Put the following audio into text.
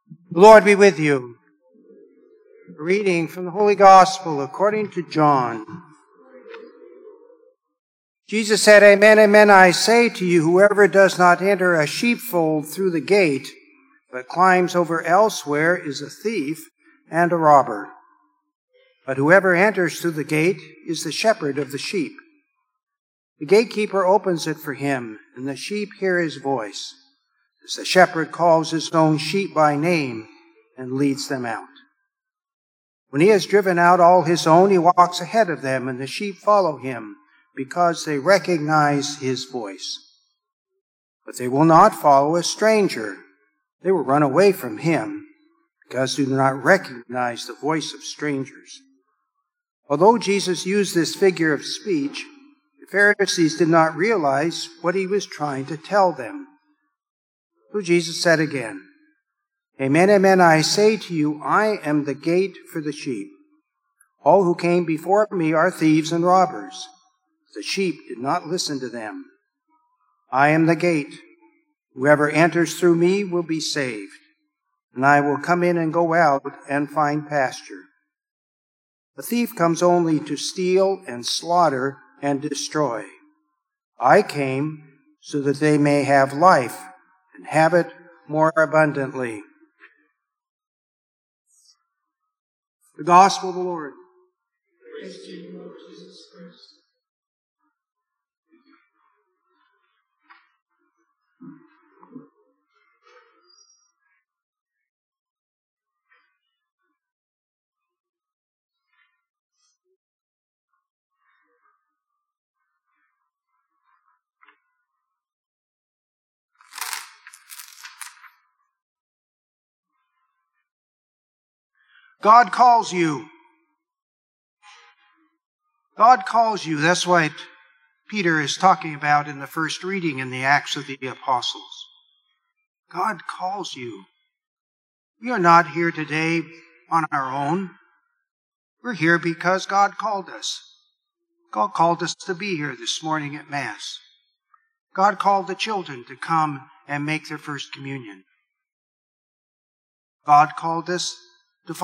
The Lord be with you. A reading from the Holy Gospel according to John. Jesus said, Amen, amen, I say to you, whoever does not enter a sheepfold through the gate, but climbs over elsewhere, is a thief and a robber. But whoever enters through the gate is the shepherd of the sheep. The gatekeeper opens it for him, and the sheep hear his voice, as the shepherd calls his own sheep by name and leads them out. When he has driven out all his own, he walks ahead of them, and the sheep follow him, because they recognize his voice. But they will not follow a stranger. They will run away from him, because they do not recognize the voice of strangers. Although Jesus used this figure of speech, the Pharisees did not realize what he was trying to tell them. So Jesus said again, Amen, amen, I say to you, I am the gate for the sheep. All who came before me are thieves and robbers. The sheep did not listen to them. I am the gate. Whoever enters through me will be saved, and I will come in and go out and find pasture. The thief comes only to steal and slaughter and destroy. I came so that they may have life and have it more abundantly. The Gospel of the Lord. Praise to you, Lord Jesus Christ. God calls you. God calls you. That's what Peter is talking about in the first reading in the Acts of the Apostles. God calls you. We are not here today on our own. We're here because God called us. God called us to be here this morning at Mass. God called the children to come and make their first communion. God called us